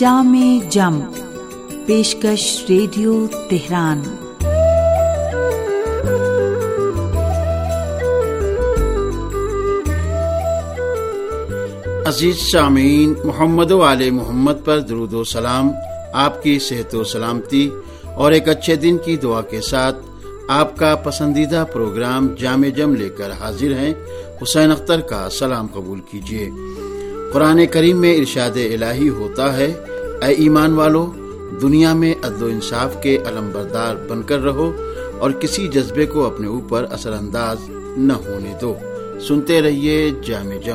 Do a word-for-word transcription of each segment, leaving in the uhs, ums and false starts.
جام جم پیشکش radio Tehran. عزیز سامعین، محمد و آل محمد پر درود و سلام، آپ کی صحت و سلامتی اور ایک اچھے دن کی دعا کے ساتھ آپ کا پسندیدہ پروگرام جام جم لے کر حاضر ہیں۔ حسین اختر کا سلام قبول کیجیے۔ قرآن کریم میں ارشاد الہی ہوتا ہے، اے ایمان والو، دنیا میں عدل و انصاف کے علمبردار بن کر رہو اور کسی جذبے کو اپنے اوپر اثر انداز نہ ہونے دو۔ سنتے رہیے جام جم۔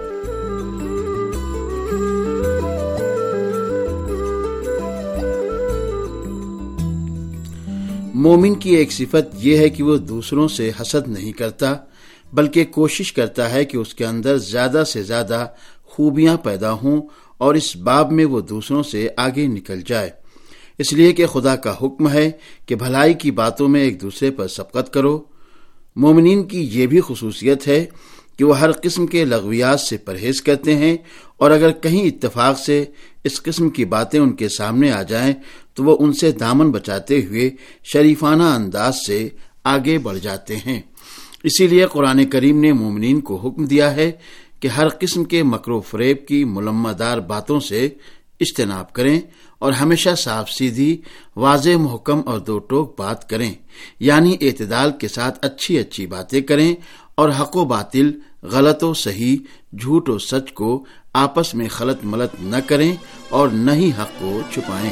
مومن کی ایک صفت یہ ہے کہ وہ دوسروں سے حسد نہیں کرتا، بلکہ کوشش کرتا ہے کہ اس کے اندر زیادہ سے زیادہ خوبیاں پیدا ہوں اور اس باب میں وہ دوسروں سے آگے نکل جائے، اس لیے کہ خدا کا حکم ہے کہ بھلائی کی باتوں میں ایک دوسرے پر سبقت کرو۔ مومنین کی یہ بھی خصوصیت ہے کہ وہ ہر قسم کے لغویات سے پرہیز کرتے ہیں، اور اگر کہیں اتفاق سے اس قسم کی باتیں ان کے سامنے آ جائیں تو وہ ان سے دامن بچاتے ہوئے شریفانہ انداز سے آگے بڑھ جاتے ہیں۔ اسی لیے قرآن کریم نے مومنین کو حکم دیا ہے کہ ہر قسم کے مکر و فریب کی ملمہ دار باتوں سے اجتناب کریں اور ہمیشہ صاف سیدھی، واضح، محکم اور دو ٹوک بات کریں، یعنی اعتدال کے ساتھ اچھی اچھی باتیں کریں اور حق و باطل، غلط و صحیح، جھوٹ و سچ کو آپس میں خلط ملط نہ کریں اور نہ ہی حق کو چھپائیں۔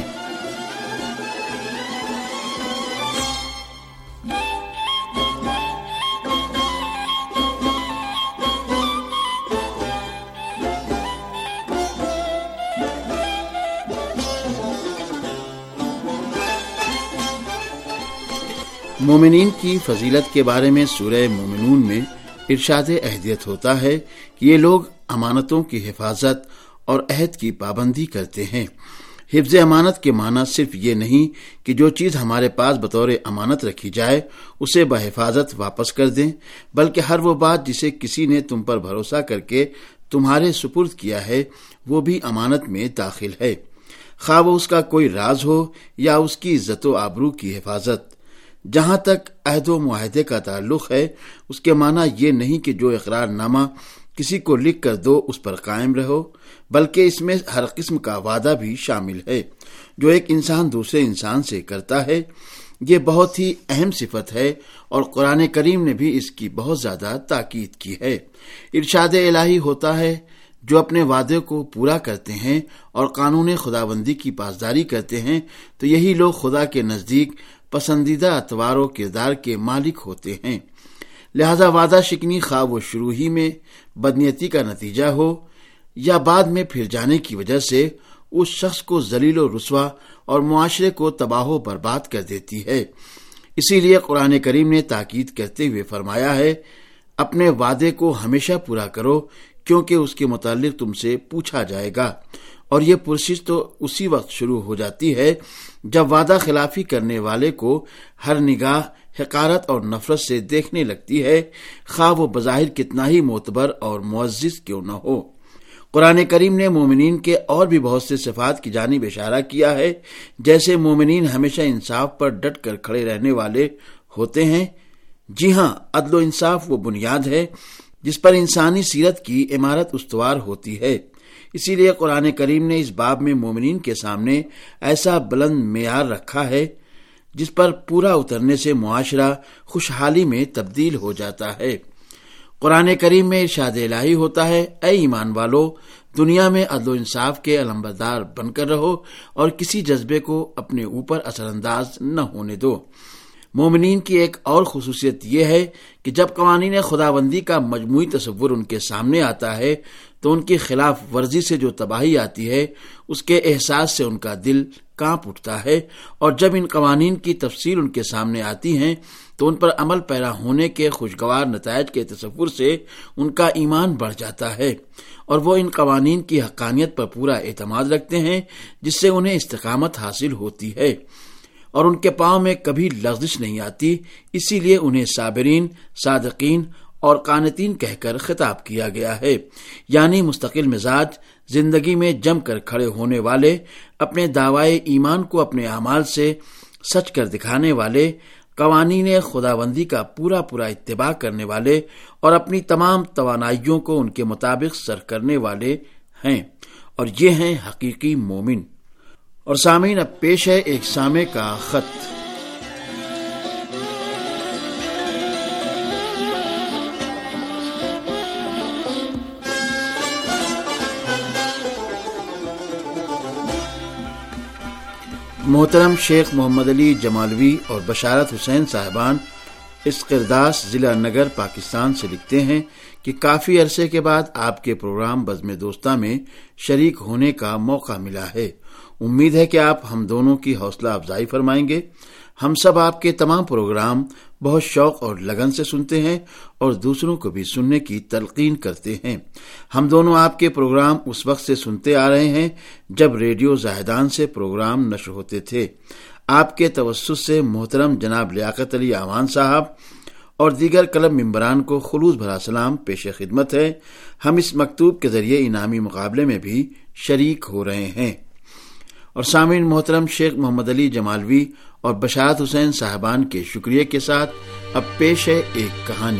مومنین کی فضیلت کے بارے میں سورہ مومنون میں ارشاد اہدیت ہوتا ہے کہ یہ لوگ امانتوں کی حفاظت اور عہد کی پابندی کرتے ہیں۔ حفظ امانت کے معنی صرف یہ نہیں کہ جو چیز ہمارے پاس بطور امانت رکھی جائے اسے بحفاظت واپس کر دیں، بلکہ ہر وہ بات جسے کسی نے تم پر بھروسہ کر کے تمہارے سپرد کیا ہے وہ بھی امانت میں داخل ہے، خواہ وہ اس کا کوئی راز ہو یا اس کی عزت و آبرو کی حفاظت۔ جہاں تک عہد و معاہدے کا تعلق ہے، اس کے معنی یہ نہیں کہ جو اقرار نامہ کسی کو لکھ کر دو اس پر قائم رہو، بلکہ اس میں ہر قسم کا وعدہ بھی شامل ہے جو ایک انسان دوسرے انسان سے کرتا ہے۔ یہ بہت ہی اہم صفت ہے اور قرآن کریم نے بھی اس کی بہت زیادہ تاکید کی ہے۔ ارشاد الہی ہوتا ہے، جو اپنے وعدے کو پورا کرتے ہیں اور قانون خداوندی کی پاسداری کرتے ہیں تو یہی لوگ خدا کے نزدیک پسندیدہ اطوار و کردار کے مالک ہوتے ہیں۔ لہذا وعدہ شکنی خواہ وہ شروع ہی میں بدنیتی کا نتیجہ ہو یا بعد میں پھر جانے کی وجہ سے اس شخص کو ذلیل و رسوا اور معاشرے کو تباہ و برباد کر دیتی ہے۔ اسی لیے قرآن کریم نے تاکید کرتے ہوئے فرمایا ہے، اپنے وعدے کو ہمیشہ پورا کرو کیونکہ اس کے متعلق تم سے پوچھا جائے گا، اور یہ پرسش تو اسی وقت شروع ہو جاتی ہے جب وعدہ خلافی کرنے والے کو ہر نگاہ حقارت اور نفرت سے دیکھنے لگتی ہے، خواہ وہ بظاہر کتنا ہی معتبر اور معزز کیوں نہ ہو۔ قرآن کریم نے مومنین کے اور بھی بہت سے صفات کی جانب اشارہ کیا ہے، جیسے مومنین ہمیشہ انصاف پر ڈٹ کر کھڑے رہنے والے ہوتے ہیں۔ جی ہاں، عدل و انصاف وہ بنیاد ہے جس پر انسانی سیرت کی عمارت استوار ہوتی ہے۔ اسی لیے قرآن کریم نے اس باب میں مومنین کے سامنے ایسا بلند معیار رکھا ہے جس پر پورا اترنے سے معاشرہ خوشحالی میں تبدیل ہو جاتا ہے۔ قرآن کریم میں ارشاد الہی ہوتا ہے، اے ایمان والو، دنیا میں عدل و انصاف کے علمبردار بن کر رہو اور کسی جذبے کو اپنے اوپر اثر انداز نہ ہونے دو۔ مومنین کی ایک اور خصوصیت یہ ہے کہ جب قوانین خداوندی کا مجموعی تصور ان کے سامنے آتا ہے تو ان کی خلاف ورزی سے جو تباہی آتی ہے اس کے احساس سے ان کا دل کانپ اٹھتا ہے، اور جب ان قوانین کی تفصیل ان کے سامنے آتی ہیں تو ان پر عمل پیرا ہونے کے خوشگوار نتائج کے تصور سے ان کا ایمان بڑھ جاتا ہے، اور وہ ان قوانین کی حقانیت پر پورا اعتماد رکھتے ہیں جس سے انہیں استقامت حاصل ہوتی ہے اور ان کے پاؤں میں کبھی لغزش نہیں آتی۔ اسی لیے انہیں صابرین، صادقین اور قانتین کہہ کر خطاب کیا گیا ہے، یعنی مستقل مزاج، زندگی میں جم کر کھڑے ہونے والے، اپنے دعوائے ایمان کو اپنے اعمال سے سچ کر دکھانے والے، قوانین خداوندی کا پورا پورا اتباع کرنے والے اور اپنی تمام توانائیوں کو ان کے مطابق صرف کرنے والے ہیں، اور یہ ہیں حقیقی مومن۔ اور سامعین، اب پیش ہے ایک سامع کا خط۔ محترم شیخ محمد علی جمالوی اور بشارت حسین صاحبان اسقرداس، ضلع نگر، پاکستان سے لکھتے ہیں کہ کافی عرصے کے بعد آپ کے پروگرام بزم دوستہ میں شریک ہونے کا موقع ملا ہے۔ امید ہے کہ آپ ہم دونوں کی حوصلہ افزائی فرمائیں گے۔ ہم سب آپ کے تمام پروگرام بہت شوق اور لگن سے سنتے ہیں اور دوسروں کو بھی سننے کی تلقین کرتے ہیں۔ ہم دونوں آپ کے پروگرام اس وقت سے سنتے آ رہے ہیں جب ریڈیو زاہدان سے پروگرام نشر ہوتے تھے۔ آپ کے توسط سے محترم جناب لیاقت علی اعوان صاحب اور دیگر کلب ممبران کو خلوص بھرا سلام پیش خدمت ہے۔ ہم اس مکتوب کے ذریعے انعامی مقابلے میں بھی شریک ہو رہے ہیں۔ اور سامعین، محترم شیخ محمد علی جمالوی اور بشارت حسین صاحبان کے شکریہ کے ساتھ اب پیش ہے ایک کہانی۔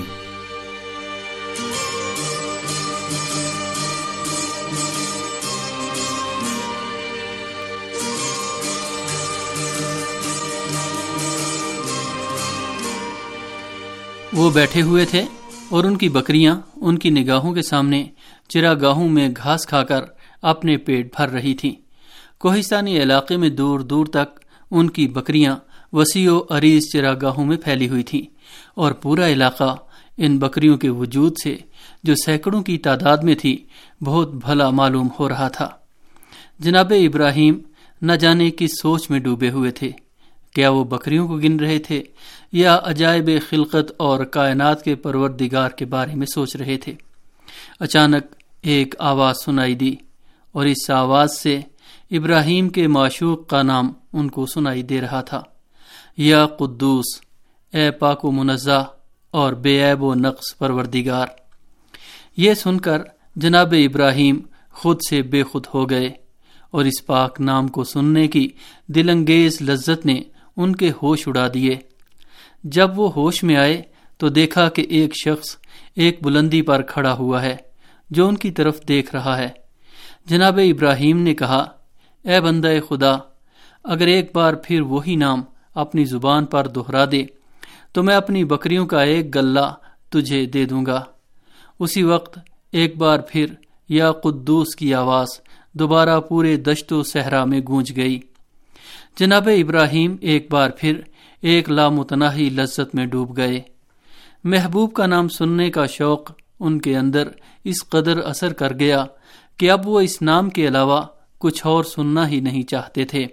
وہ بیٹھے ہوئے تھے اور ان کی بکریاں ان کی نگاہوں کے سامنے چراگاہوں میں گھاس کھا کر اپنے پیٹ بھر رہی تھیں۔ کوہستانی علاقے میں دور دور تک ان کی بکریاں وسیع و عریض چراگاہوں میں پھیلی ہوئی تھیں، اور پورا علاقہ ان بکریوں کے وجود سے، جو سینکڑوں کی تعداد میں تھی، بہت بھلا معلوم ہو رہا تھا۔ جناب ابراہیم نہ جانے کس سوچ میں ڈوبے ہوئے تھے۔ کیا وہ بکریوں کو گن رہے تھے یا عجائب خلقت اور کائنات کے پروردگار کے بارے میں سوچ رہے تھے؟ اچانک ایک آواز سنائی دی، اور اس آواز سے ابراہیم کے معشوق کا نام ان کو سنائی دے رہا تھا۔ یا قدوس، اے پاک و منزہ اور بے عیب و نقص پروردگار۔ یہ سن کر جناب ابراہیم خود سے بے خود ہو گئے، اور اس پاک نام کو سننے کی دل انگیز لذت نے ان کے ہوش اڑا دیے۔ جب وہ ہوش میں آئے تو دیکھا کہ ایک شخص ایک بلندی پر کھڑا ہوا ہے جو ان کی طرف دیکھ رہا ہے۔ جناب ابراہیم نے کہا، اے بندہ خدا، اگر ایک بار پھر وہی نام اپنی زبان پر دہرا دے تو میں اپنی بکریوں کا ایک گلہ تجھے دے دوں گا۔ اسی وقت ایک بار پھر یا قدوس کی آواز دوبارہ پورے دشت و صحرا میں گونج گئی۔ جناب ابراہیم ایک بار پھر ایک لامتناہی لذت میں ڈوب گئے۔ محبوب کا نام سننے کا شوق ان کے اندر اس قدر اثر کر گیا کہ اب وہ اس نام کے علاوہ کچھ اور سننا ہی نہیں چاہتے تھے۔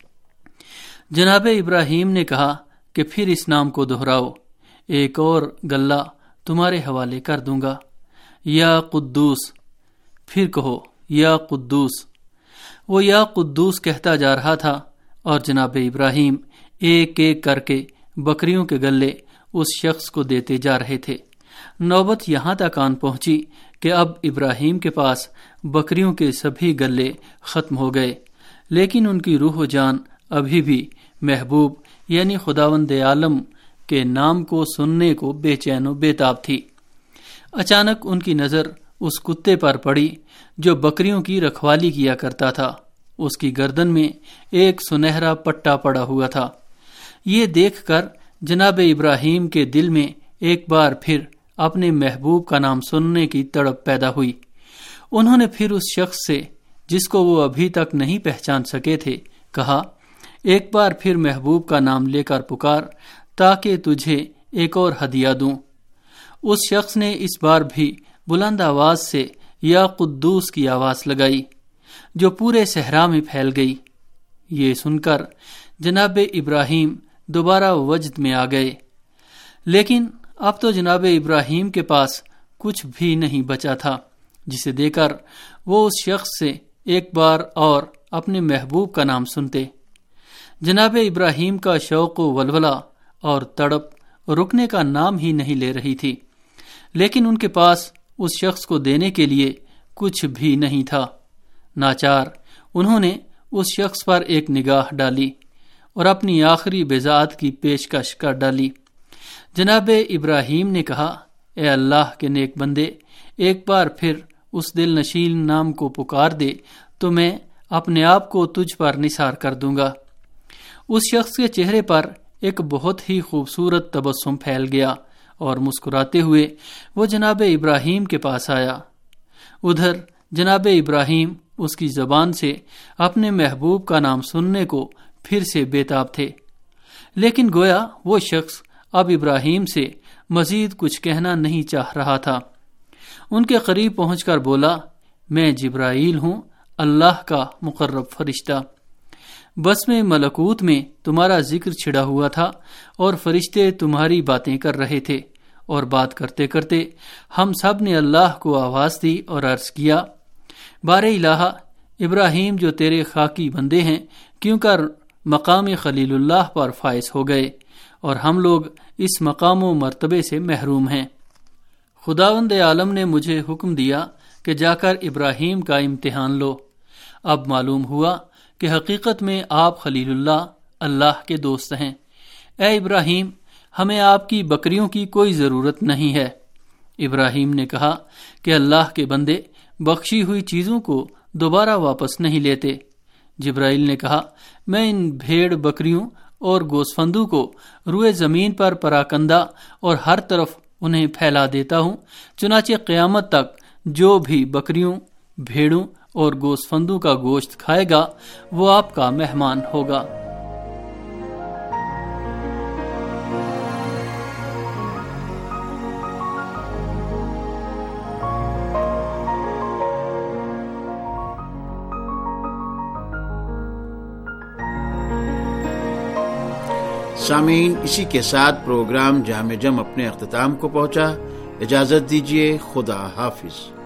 جناب ابراہیم نے کہا کہ پھر اس نام کو دہراؤ، ایک اور گلہ تمہارے حوالے کر دوں گا۔ یا قدوس، پھر کہو یا قدوس۔ وہ یا قدوس کہتا جا رہا تھا، اور جناب ابراہیم ایک ایک کر کے بکریوں کے گلے اس شخص کو دیتے جا رہے تھے۔ نوبت یہاں تک آن پہنچی کہ اب ابراہیم کے پاس بکریوں کے سبھی گلے ختم ہو گئے، لیکن ان کی روح و جان ابھی بھی محبوب یعنی خداوند عالم کے نام کو سننے کو بے چین و بے تاب تھی۔ اچانک ان کی نظر اس کتے پر پڑی جو بکریوں کی رکھوالی کیا کرتا تھا۔ اس کی گردن میں ایک سنہرا پٹا پڑا ہوا تھا۔ یہ دیکھ کر جناب ابراہیم کے دل میں ایک بار پھر اپنے محبوب کا نام سننے کی تڑپ پیدا ہوئی۔ انہوں نے پھر اس شخص سے، جس کو وہ ابھی تک نہیں پہچان سکے تھے، کہا، ایک بار پھر محبوب کا نام لے کر پکار تاکہ تجھے ایک اور ہدیہ دوں۔ اس شخص نے اس بار بھی بلند آواز سے یا قدوس کی آواز لگائی، جو پورے صحرا میں پھیل گئی۔ یہ سن کر جناب ابراہیم دوبارہ وجد میں آ گئے، لیکن اب تو جناب ابراہیم کے پاس کچھ بھی نہیں بچا تھا جسے دے کر وہ اس شخص سے ایک بار اور اپنے محبوب کا نام سنتے۔ جناب ابراہیم کا شوق و ولولہ اور تڑپ رکنے کا نام ہی نہیں لے رہی تھی۔ لیکن ان کے پاس اس شخص کو دینے کے لیے کچھ بھی نہیں تھا۔ ناچار انہوں نے اس شخص پر ایک نگاہ ڈالی اور اپنی آخری بضاعت کی پیشکش کر ڈالی۔ جناب ابراہیم نے کہا، اے اللہ کے نیک بندے، ایک بار پھر اس دل نشین نام کو پکار دے تو میں اپنے آپ کو تجھ پر نثار کر دوں گا۔ اس شخص کے چہرے پر ایک بہت ہی خوبصورت تبسم پھیل گیا اور مسکراتے ہوئے وہ جناب ابراہیم کے پاس آیا۔ ادھر جناب ابراہیم اس کی زبان سے اپنے محبوب کا نام سننے کو پھر سے بےتاب تھے، لیکن گویا وہ شخص اب ابراہیم سے مزید کچھ کہنا نہیں چاہ رہا تھا۔ ان کے قریب پہنچ کر بولا، میں جبرائیل ہوں، اللہ کا مقرب فرشتہ۔ بس میں ملکوت میں تمہارا ذکر چھڑا ہوا تھا اور فرشتے تمہاری باتیں کر رہے تھے، اور بات کرتے کرتے ہم سب نے اللہ کو آواز دی اور عرض کیا، بار الہ، ابراہیم جو تیرے خاکی بندے ہیں کیوں کر مقام خلیل اللہ پر فائز ہو گئے، اور ہم لوگ اس مقام و مرتبے سے محروم ہیں۔ خداوند عالم نے مجھے حکم دیا کہ جا کر ابراہیم کا امتحان لو۔ اب معلوم ہوا کہ حقیقت میں آپ خلیل اللہ، اللہ کے دوست ہیں۔ اے ابراہیم، ہمیں آپ کی بکریوں کی کوئی ضرورت نہیں ہے۔ ابراہیم نے کہا کہ اللہ کے بندے بخشی ہوئی چیزوں کو دوبارہ واپس نہیں لیتے۔ جبرائیل نے کہا، میں ان بھیڑ بکریوں اور گوسفندوں کو روئے زمین پر پراکندہ اور ہر طرف انہیں پھیلا دیتا ہوں، چنانچہ قیامت تک جو بھی بکریوں، بھیڑوں اور گوسفندوں کا گوشت کھائے گا وہ آپ کا مہمان ہوگا۔ سامعین، اسی کے ساتھ پروگرام جامع جم اپنے اختتام کو پہنچا۔ اجازت دیجیے، خدا حافظ۔